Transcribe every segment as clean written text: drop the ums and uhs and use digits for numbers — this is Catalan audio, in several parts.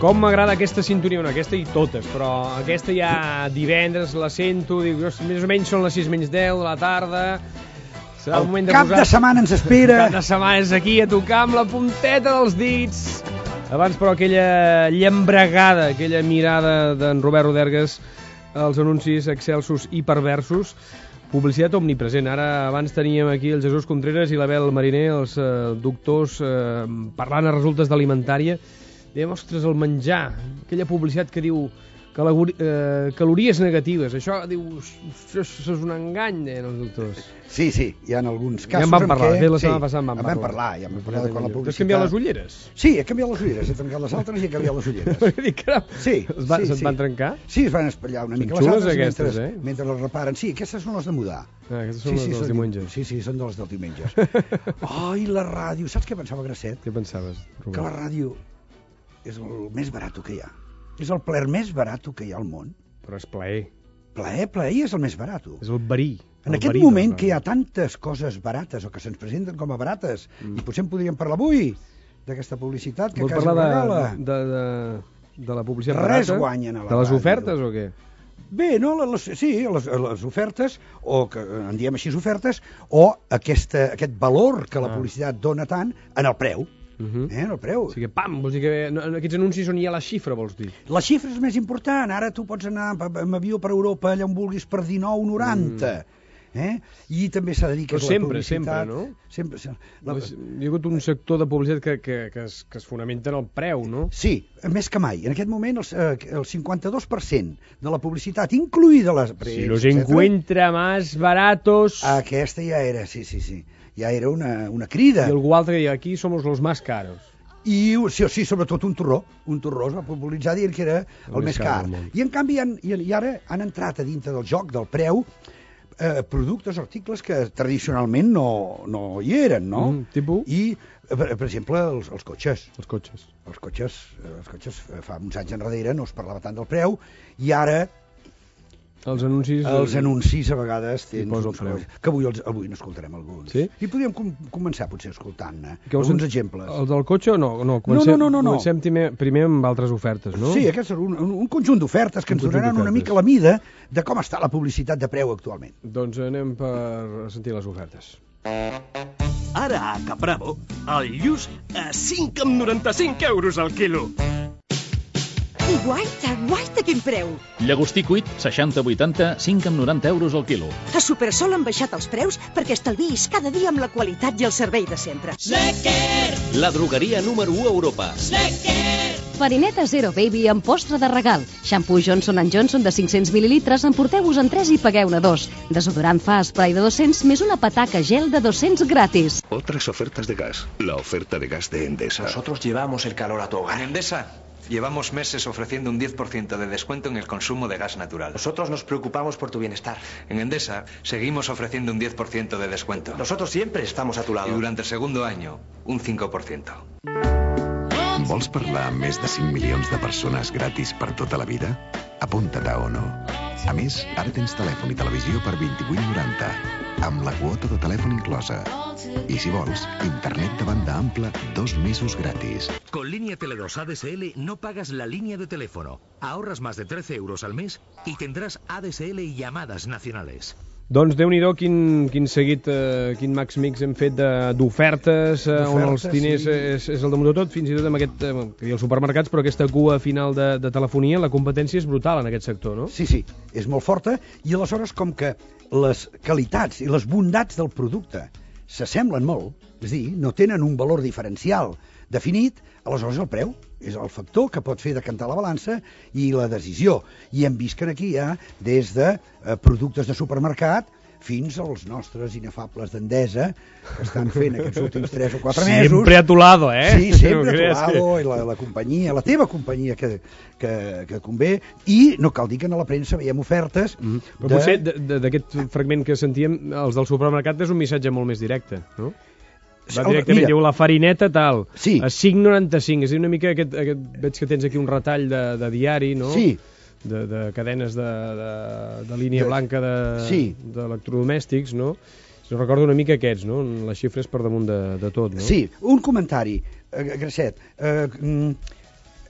Com m'agrada aquesta sintonia, bueno, aquesta i totes, però aquesta ja divendres la sento, dic, més o menys són les 6:10 de la tarda, serà el moment de cap de setmana ens espera. Cap de setmana és aquí a tocar amb la punteta dels dits. Abans, però, aquella llambregada, aquella mirada d'en Robert Rodergas, els anuncis excelsos i perversos, publicitat omnipresent. Ara, abans teníem aquí el Jesús Contreras i l'Abel Mariner, els doctors, parlant a resultes d'alimentària. Dèiem, ostres, el menjar, aquella publicitat que diu calories negatives. Això, diu, això és un engany, deien els doctors. Sí, hi ha alguns casos ja en vam parlar, en què... la setmana passada en vam parlar. Ja vam parlar de quan la publicitat... Has canviat les ulleres? Sí, he canviat les ulleres, he tancat les altres i he canviat les ulleres. Sí. Se't van trencar? Sí, es van espatllar una mica. Són xules aquestes, mentre les reparen. Sí, aquestes són les de mudar. Aquestes són les dels diumenges. Sí, són de les dels diumenges. I la ràdio, saps què pensava, Gracet? Què pensaves, Robert? Que la ràdio és el més barat que hi ha. És el plaer més barat que hi ha al món. Però és plaer. Plaer és el més barat. És el verí. En aquest moment que hi ha tantes coses barates o que se'ns presenten com a barates, i potser en podríem parlar avui d'aquesta publicitat que quasi regala. De la publicitat barata? Res guanyen a la ràdio. De les ràdio. ofertes o què? Bé, no, les ofertes, o que en diem així ofertes, o aquest valor que la publicitat dona tant en el preu. En el preu. O sigui, pam, vols dir que aquests anuncis on hi ha la xifra, vols dir? La xifra és més important. Ara tu pots anar amb avió per Europa allà on vulguis per 19,90. I també s'ha de dir que és la publicitat... no? Sempre. Hi ha hagut un sector de publicitat que es fonamenta en el preu, no? Sí, més que mai. En aquest moment el 52% de la publicitat, incluïda les... Si los encuentra más baratos... Aquesta ja era, sí. Ja era una crida. I algú altre que deia, aquí somos los más caros. I sí, sobretot un torró es va popularitzar dient que era el més car. I en canvi ara han entrat a dintre del joc del preu productes, articles que tradicionalment no hi eren, no? Tipus? I, per exemple, els cotxes. Els cotxes. Els cotxes fa uns anys enrere no es parlava tant del preu, i ara els anuncis a vegades tens que avui n'escoltarem alguns. Sí? I podríem començar potser escoltant-ne alguns exemples. El del cotxe o no? No. Comencem primer amb altres ofertes, no? Sí, aquest és un conjunt d'ofertes que ens donaran una mica la mida de com està la publicitat de preu actualment. Doncs anem per sentir les ofertes. Ara a Capravo, el lluç a 5,95 euros al quilo. Guaita, quin preu! Llagostí cuit, 60-80, 5,90 euros al quilo. A Supersol han baixat els preus perquè estalviïs cada dia amb la qualitat i el servei de sempre. Snecker! La drogueria número 1 a Europa. Snecker! Farineta Zero Baby amb postre de regal. Xampú Johnson & Johnson de 500 mil·lilitres, emporteu-vos en 3 i pagueu-ne 2. Desodorant Fa Spray de 200 més una pataca gel de 200 gratis. Otras ofertas de gas. La oferta de gas de Endesa. Nosotros llevamos el calor a tu hogar. En Endesa llevamos meses ofreciendo un 10% de descuento en el consumo de gas natural. Nosotros nos preocupamos por tu bienestar. En Endesa seguimos ofreciendo un 10% de descuento. Nosotros siempre estamos a tu lado. Y durante el segundo año, un 5%. Vols parlar amb més de 5 milions de persones gratis per tota la vida? Apunta't a Ono. A més, ara tens telèfon i televisió per 28,90, amb la quota de telèfon inclosa. Y si vols, internet de banda ampla 2 mesos gratis. Con Línea Tele2 ADSL no pagas la línea de teléfono. Ahorras más de 13 euros al mes y tendrás ADSL y llamadas nacionales. Doncs Déu-n'hi-do quin seguit, quin max mix hem fet d'ofertes, on els diners és el damunt de tot, fins i tot amb els supermercats, però aquesta cua final de telefonia, la competència és brutal en aquest sector, no? Sí, és molt forta, i aleshores com que les qualitats i les bondats del producte s'assemblen molt, és a dir, no tenen un valor diferencial definit, aleshores el preu és el factor que pot fer decantar la balança i la decisió. I hem vist que aquí hi ha des de productes de supermercat fins als nostres inefables d'Endesa, que estan fent aquests últims 3 o 4 mesos. Sempre atolado, Sí, sempre atolado, i la companyia, la teva companyia que convé, i no cal dir que a la premsa veiem ofertes. Però potser d'aquest fragment que sentíem, els del supermercat és un missatge molt més directe, no? Va directament, diu la farineta tal, a 5,95, és a dir, una mica veig que tens aquí un retall de diari, no? Sí. De cadenes de línia blanca d'electrodomèstics, no? Jo recordo una mica aquests, no? Les xifres per damunt de tot, no? Sí, un comentari, Gracet.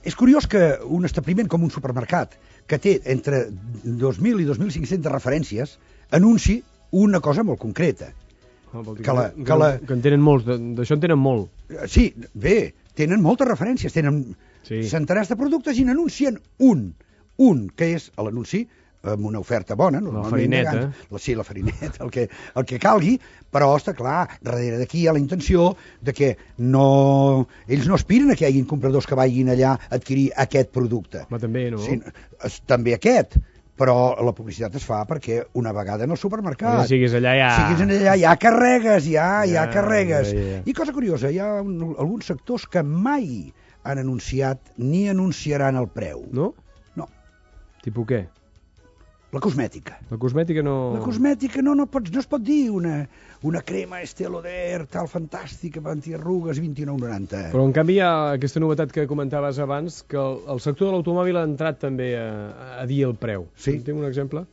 És curiós que un establiment com un supermercat, que té entre 2.000 i 2.500 referències, anunci una cosa molt concreta. Que en tenen molts, d'això en tenen molt. Sí, bé, tenen moltes referències, tenen centenars de productes i n'anuncien un, que és l'anunci amb una oferta bona, la farineta. Sí, la farineta, el que calgui, però està clar, darrere d'aquí hi ha la intenció de que ells no aspiren a que hi hagin compradors que vagin allà a adquirir aquest producte. Home, també, no? Sí, també aquest, però la publicitat es fa perquè una vegada en el supermercat... Siguis allà, ja carregues, ja carregues. I cosa curiosa, hi ha alguns sectors que mai han anunciat ni anunciaran el preu. No? No. Tipus què? La cosmètica. La cosmètica no... La cosmètica no es pot dir una crema Estée Lauder tal fantàstica per antiarrugues 29,90. Però en canvi hi ha aquesta novetat que comentaves abans, que el sector de l'automòbil ha entrat també a dir el preu. Sí. Tinc un exemple?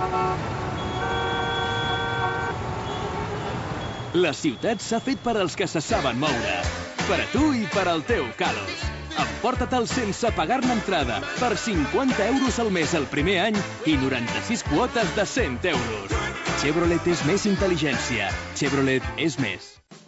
La ciutat s'ha fet per als que se saben moure. Per a tu i per al teu Kalos. Emporta-te'l sense pagar-ne entrada per 50 euros al mes el primer any i 96 quotes de 100 euros. Chevrolet és més intel·ligència. Chevrolet és més.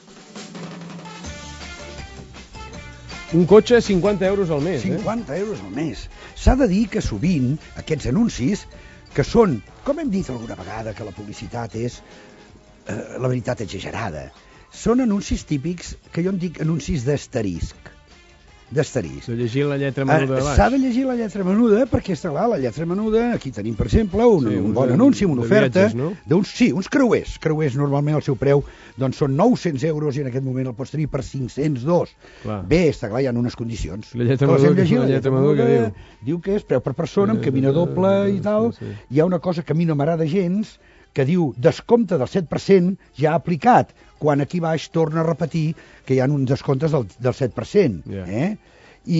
Un cotxe 50 euros al mes, 50 euros al mes. S'ha de dir que sovint aquests anuncis, que són, com hem dit alguna vegada, que la publicitat és la veritat exagerada, són anuncis típics que jo en dic anuncis d'asterisc. De llegir la lletra menuda de baix. S'ha de llegir la lletra menuda perquè està clar, la lletra menuda, aquí tenim per exemple un bon anunci, una oferta d'uns creuers. Creuers normalment el seu preu doncs són 900 euros i en aquest moment el pots tenir per 502. Bé, està clar, hi ha unes condicions. La lletra menuda que diu que és preu per persona, amb camina doble i tal. Hi ha una cosa que a mi no m'agrada gens, que diu descompte del 7% ja aplicat, quan aquí baix torna a repetir que hi ha uns descomptes del 7%. I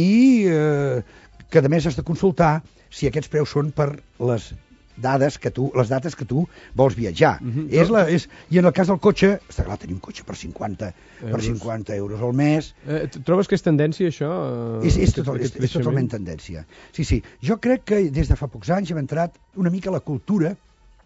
que a més has de consultar si aquests preus són per les dates que tu vols viatjar. I en el cas del cotxe, està clar, tenir un cotxe per 50 euros al mes... Trobes que és tendència, això? És totalment tendència. Sí, jo crec que des de fa pocs anys hem entrat una mica a la cultura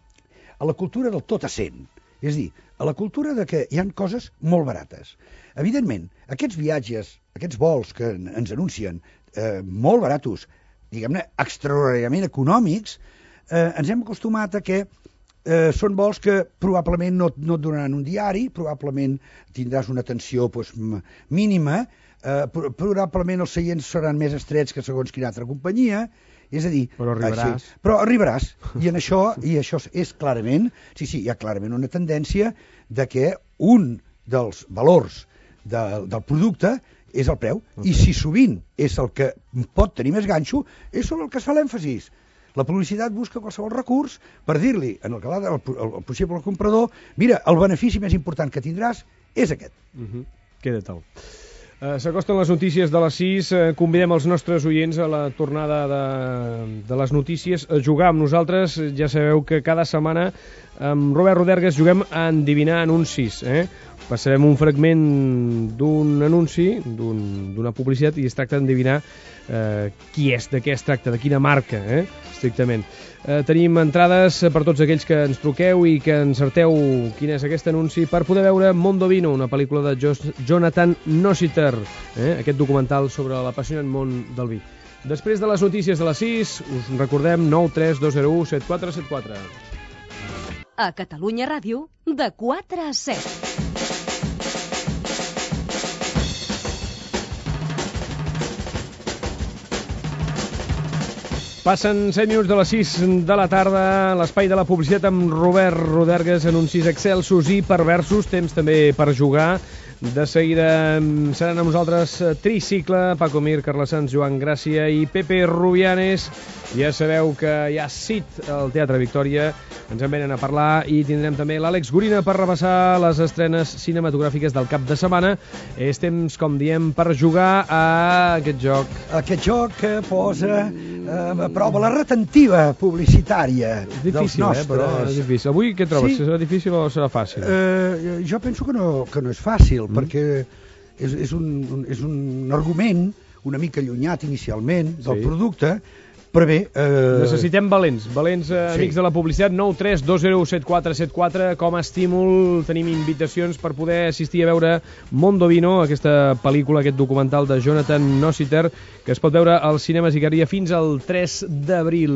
del tot a 100. És a dir, a la cultura de que hi ha coses molt barates. Evidentment, aquests viatges, aquests vols que ens anuncien molt baratos, diguem-ne, extraordinàriament econòmics, ens hem acostumat a que són vols que probablement no et donaran un diari, probablement tindràs una atenció mínima, probablement els seients seran més estrets que segons quina altra companyia. És a dir, però arribaràs. I això és clarament, hi ha clarament una tendència de que un dels valors del producte és el preu. I si sovint és el que pot tenir més ganxo, és sobre el que es fa l'èmfasis. La publicitat busca qualsevol recurs per dir-li al possible comprador, mira, el benefici més important que tindràs és aquest. Queda tal. S'acosten les notícies de les 6, convidem els nostres oients a la tornada de les notícies a jugar amb nosaltres. Ja sabeu que cada setmana amb Robert Rodergas juguem a endevinar anuncis. Passarem un fragment d'un anunci, d'una publicitat, i es tracta d'endevinar qui és, de què es tracta, de quina marca, estrictament. Tenim entrades per tots aquells que ens truqueu i que encerteu quin és aquest anunci per poder veure Mondovino, una pel·lícula de Jonathan Nossiter, aquest documental sobre l'apassionant món del vi. Després de les notícies de les 6, us recordem 93201 7474. A Catalunya Ràdio, de 4 a 7. Passen 7 minuts de les 6 de la tarda, l'espai de la publicitat amb Robert Rodergas, anuncis excelsos i perversos, temps també per jugar. De seguida seran amb nosaltres Tricicle, Paco Mir, Carles Sanz, Joan Gràcia i Pepe Rubianes. Ja sabeu que hi ha CIT al Teatre Victòria, ens en venen a parlar, i tindrem també l'Àlex Gorina per repassar les estrenes cinematogràfiques del cap de setmana. És temps, com diem, per jugar a aquest joc. Aquest joc que posa a prova la retentiva publicitària dels nostres. Però és difícil. Avui què trobes? Serà difícil o serà fàcil? Jo penso que no és fàcil, perquè és un argument una mica allunyat inicialment del producte, però bé... Necessitem valents, amics de la publicitat. 932017474. Com a estímul tenim invitacions per poder assistir a veure Mondovino, aquesta pel·lícula, aquest documental de Jonathan Nossiter, que es pot veure als cinemes Icaria fins al 3 d'abril.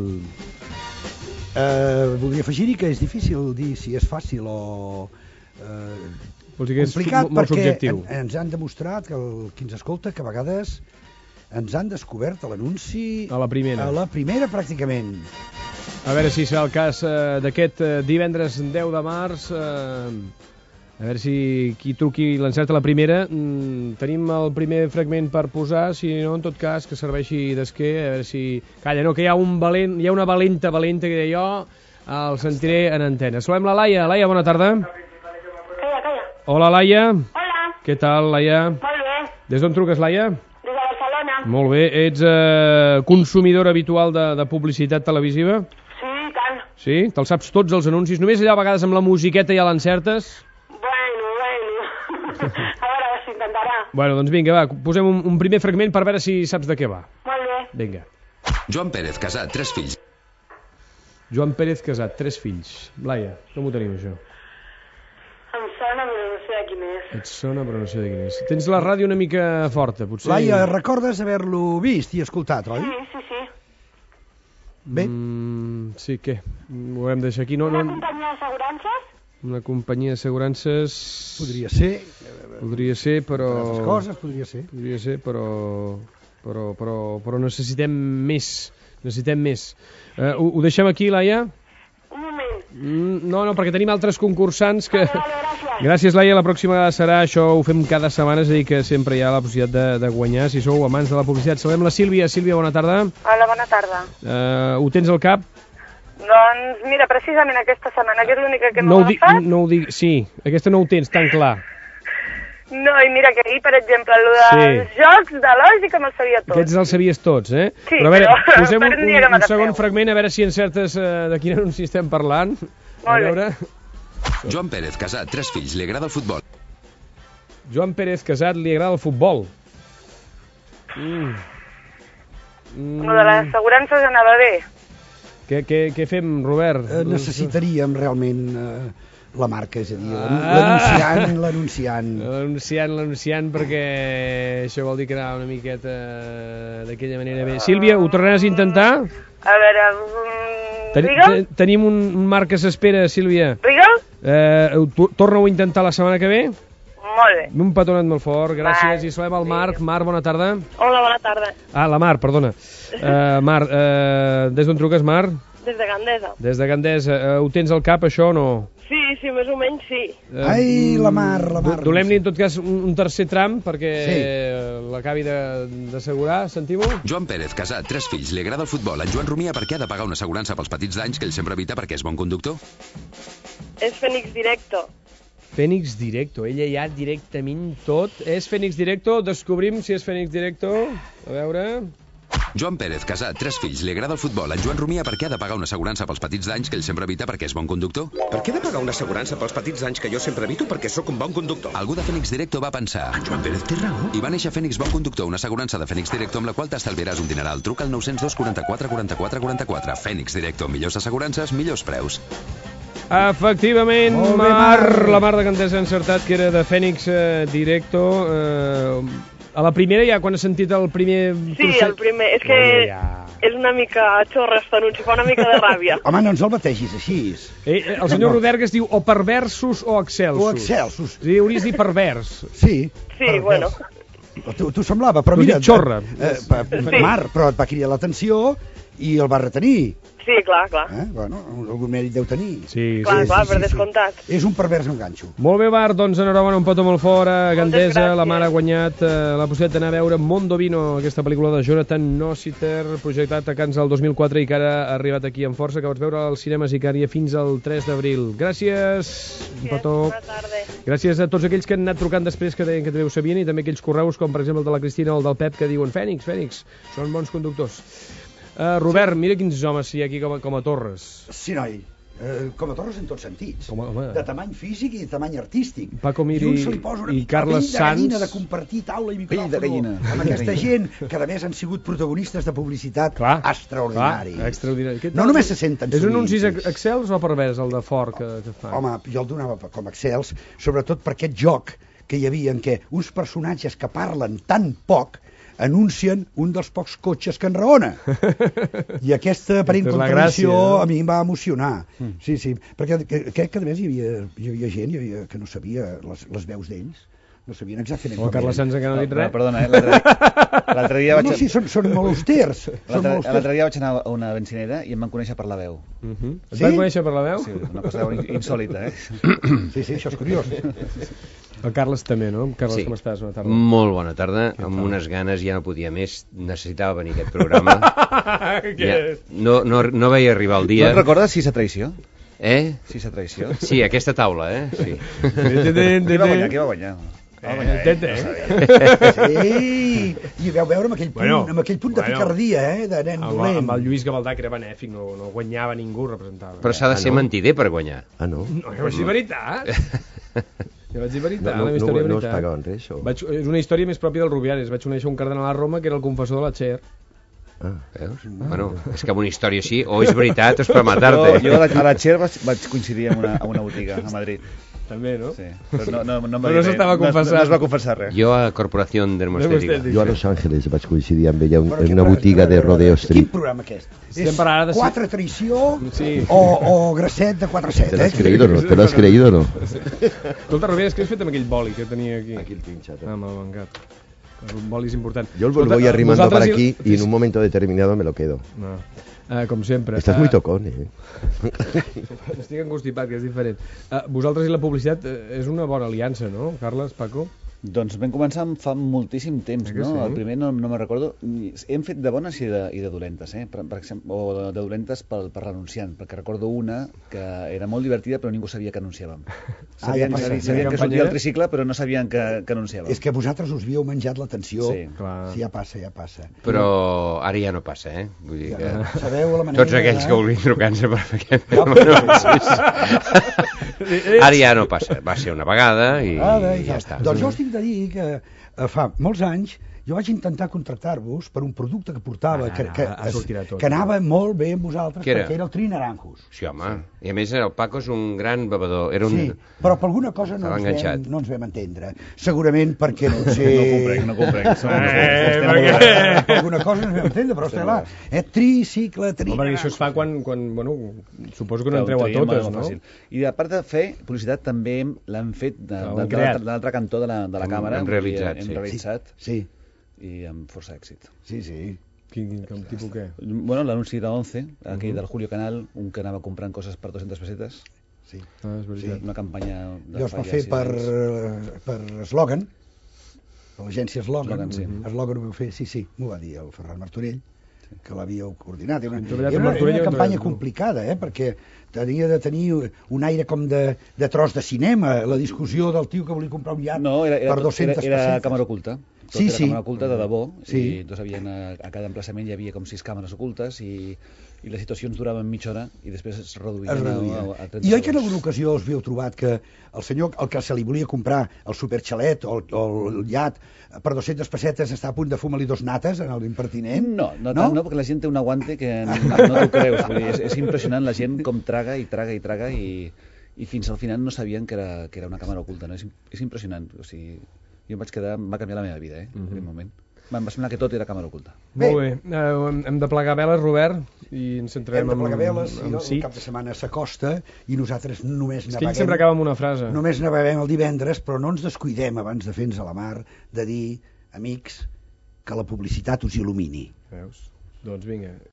Voldria afegir-hi que és difícil dir si és fàcil o complicat, perquè ens han demostrat, qui ens escolta, que a vegades ens han descobert l'anunci a la primera pràcticament. A veure si serà el cas d'aquest divendres 10 de març. A veure si qui truqui l'encerta la primera. Tenim el primer fragment per posar, si no, en tot cas, que serveixi d'esquer. A veure si... Calla, no, que hi ha una valenta que deia jo, el sentiré en antena. Saludem la Laia. Laia, bona tarda. Calla. Hola, Laia. Hola. Què tal, Laia? Molt bé. Des d'on truques, Laia? Des de Barcelona. Molt bé. Ets consumidora habitual de publicitat televisiva? Sí, tant. Sí? Te'ls saps tots els anuncis? Només allà a vegades amb la musiqueta ja l'encertes? Bueno. A veure si intentarà. Bueno, doncs vinga, va, posem un primer fragment per veure si saps de què va. Molt bé. Vinga. Joan Pérez, casat, 3 fills. Joan Pérez, casat, 3 fills. Laia, com ho tenim, això? Em sona, però no sé de quin és. Et sona, però no sé de quin és. Tens la ràdio una mica forta, potser. Laia, recordes haver-lo vist i escoltat, oi? Sí. Bé. Sí, què? Ho haurem de deixar aquí. Una companyia d'assegurances? Una companyia d'assegurances... Podria ser, però... altres coses, podria ser, però necessitem més. Ho deixem aquí, Laia? Un moment. No, perquè tenim altres concursants que... Vale, gràcies, Laia. La pròxima serà això, ho fem cada setmana, és a dir, que sempre hi ha la possibilitat de guanyar, si sou amants de la publicitat. Saludem la Sílvia. Sílvia, bona tarda. Hola, bona tarda. Ho tens al cap? Doncs, mira, precisament aquesta setmana, que és l'única que no m'ha agafat. No ho dic, sí, aquesta no ho tens tan clar. No, i mira que ahir, per exemple, el dels jocs de lògica me'ls sabia tots. Aquests els sabies tots, eh? Sí, però a veure, posem un segon fragment, a veure si encertes de quin anunci estem parlant. Molt bé. Joan Pérez, casat, 3 fills, li agrada el futbol. Joan Pérez, casat, li agrada el futbol. Lo de les assegurances anava bé. Què fem, Robert? Necessitaríem realment la marca, és a dir, l'anunciant. L'anunciant, perquè això vol dir que anava una miqueta d'aquella manera bé. Sílvia, ho tornaràs a intentar? A veure, Riga'l? Tenim un marc que s'espera, Sílvia. Riga'l? Torna-ho a intentar la setmana que ve? Molt bé. Un petonat molt fort, gràcies. I saludem al Marc. Marc, bona tarda. Hola, bona tarda. La Mar, perdona. Mar, des d'on truques, Mar? Des de Gandesa. Des de Gandesa. Ho tens al cap, això, o no? Sí, més o menys sí. Ai, la Mar. Donem-li, en tot cas, un tercer tram perquè l'acabi d'assegurar. Sentim-ho? Joan Pérez, casat, 3 fills, li agrada el futbol. En Joan rumia perquè ha de pagar una assegurança pels petits danys que ell sempre evita perquè és bon conductor. És Fènix Directo. Fènix Directo, ella ja directament tot. És Fènix Directo? Descobrim si és Fènix Directo. A veure... Joan Pérez, casat, 3 fills, li agrada el futbol. En Joan rumia perquè ha de pagar una assegurança pels petits danys que ell sempre evita perquè és bon conductor. Per què he de pagar una assegurança pels petits danys que jo sempre evito perquè sóc un bon conductor? Algú de Fènix Directo va pensar... En Joan Pérez té raó. I va néixer Fènix Bon Conductor, una assegurança de Fènix Directo amb la qual t'estalviaràs un dineral. Truca al 902 44 44 44. Fènix Directo, millors assegurances, millors preus. Efectivament, la Mar de Gandesa ha encertat que era de Fènix Directo. A la primera, ja quan has sentit el primer... Sí, el primer. És que és una mica xorra aquest anunci, fa una mica de ràbia. Home, no ens el bategis així. El senyor Rodergas diu o perversos o excelsos. O excelsos. Sí, hauries de dir pervers. Sí, bueno. Tu semblava, però mira... xorra. Mar, però et va cridar l'atenció i el va retenir. Sí, clar. Bueno, algun mèrit deu tenir. Sí, clar, per descomptat. És un pervers amb ganxo. Molt bé, Bar, doncs enhorabona, un petó molt fort a Gandesa. La Mar ha guanyat la possibilitat d'anar a veure Mondovino, aquesta pel·lícula de Jonathan Nossiter, projectat a Cans el 2004 i que ara ha arribat aquí amb força, que pots veure als cinemes Icària fins al 3 d'abril. Gràcies, un petó. Bona tarda. Gràcies a tots aquells que han anat trucant després que deien que també ho sabien i també aquells correus com per exemple el de la Cristina o el del Pep que diuen Fènix, són bons conductors. Robert, mira quins homes hi ha aquí com a torres. Sí, noi. com a torres en tots sentits. Home. De tamany físic i de tamany artístic. Paco Mir I un se li posa una mica Carles pell de gallina Sans. de compartir taula i Pell de micròfon gallina. amb aquesta gent que a més han sigut protagonistes de publicitat extraordinaris. Extraordinari. No només se senten És un sovint. anuncis Excels o pervers, el de Ford, que fa? Home, jo el donava com Excels, sobretot per aquest joc que hi havia en què uns personatges que parlen tan poc anuncien un dels pocs cotxes que enraona. I aquesta aparent contradicció a mi em va emocionar. Sí, perquè crec que a més hi havia gent que no sabia les veus d'ells. No sabien exactament com Carles Sans que no ha dit res. Perdona, l'altre dia vaig... No, sí, són molt austers. L'altre dia vaig anar a una benzinera i em van conèixer per la veu. Et van conèixer per la veu? Sí, una cosa insòlita, Sí, això és curiós. El Carles també, no? Carles, sí. Com estàs? Bona tarda. Molt bona tarda, amb unes ganes ja no podia més, necessitava venir a aquest programa. No veia arribar el dia. No et recordes si és traïció? Si és traïció? Sí, aquesta taula, sí. Qui va guanyar? Sí, i veu veure amb aquell punt de picardia, de nen dolent. Amb el Lluís Gavaldà, que era benèfic, no guanyava ningú, representava. Però s'ha de ser mentider per guanyar. Ah, no? No, jo vaig dir veritat. Jo vaig dir veritat, la meva història no veritat. es pagaven res, o? És una història més pròpia del Rubianes. Vaig conèixer un cardenal a Roma que era el confessor de la Cher. Veus? Bueno, és que amb una història així, o és veritat o és per matar-te. Jo a la Cher vaig coincidir en una botiga a Madrid. També, no? Sí, però no s'estava confessant. No es va confessar res. Jo a Corporación Dermostética. Jo a Los Ángeles vaig coincidir amb ella en una botiga de Rodeo Street. Quin programa aquest? És 4 traïció o grasset de 4-7, ¿Te l'has creído o no? ¿Te l'has creído o no? Escolta, Rubianes, què has fet amb aquell boli que tenia aquí? Aquí el pinxat. Ah, me'l mangat. Un boli és important. Yo lo voy arrimando para aquí y en un momento determinado me lo quedo. No. Com sempre. Estàs muy tocón, Estic encostipat, que és diferent. Vosaltres i la publicitat és una bona aliança, no, Carles, Paco? Doncs vam començar fa moltíssim temps, no? Sí? El primer no me'n recordo. Hem fet de bones i de dolentes, per exemple, o de dolentes per l'anunciant, perquè recordo una que era molt divertida però ningú sabia que anunciàvem. Sabien que sortia el tricicle però no sabien que anunciàvem. És que vosaltres us havíeu menjat l'atenció. Sí, sí, ja passa. Però ara ja no passa, Vull dir que... Sabeu la manera... Tots aquells que vulguin trucar-se per fer aquest... Ara ja no passa, va ser una vegada i ja està. Doncs jo us tinc de dir que fa molts anys jo vaig intentar contractar-vos per un producte que portava, que anava molt bé amb vosaltres, perquè era el Tri Naranjos. Sí, home. I a més el Paco és un gran bevedor. Sí, però per alguna cosa no ens vam entendre. Segurament perquè no sé... No comprenc. Per alguna cosa no ens vam entendre, però està clar. Tricicle, Tri Naranjos... Home, això es fa quan suposo que no entreu a totes, no? I a part de fer publicitat, també l'hem fet de l'altre cantó de la càmera. Hem realitzat, sí. I amb força èxit. Sí. Quin tipus què? Bueno, l'anunci de 11, aquell del Julio Canal, un que anava comprant coses per 200 pessetes. Sí. És veritat. Una campanya... Jo es va fer per Slogan, per l'agència Slogan. Slogan ho va fer, sí, m'ho va dir el Ferran Martorell, que l'havíeu coordinat. Era una campanya complicada, perquè tenia de tenir un aire com de tros de cinema, la discussió del tio que volia comprar un iat per 200 pessetes. Era càmera oculta. Tot era càmera oculta de debò, i a cada emplaçament hi havia com 6 càmeres ocultes i les situacions duraven mitja hora i després es reduïen a 30 segons. I oi que en alguna ocasió us havíeu trobat que el senyor, el que se li volia comprar el superxalet o el iat per 200 pessetes està a punt de fumar-li 2 nates en l'impertinent? No, perquè la gent té un aguante que no t'ho creus. És impressionant la gent com traga i fins al final no sabien que era una càmera oculta. És impressionant. O sigui, jo va canviar la meva vida, en aquell moment. Em va semblar que tot era càmera oculta. Molt bé. Hem de plegar veles, Robert, i ens centrarem en el cap de setmana s'acosta i nosaltres només naveguem... És que ell sempre acaba amb una frase. Només naveguem el divendres, però no ens descuidem abans de fer-nos a la mar de dir, amics, que la publicitat us il·lumini. Veus? Doncs vinga.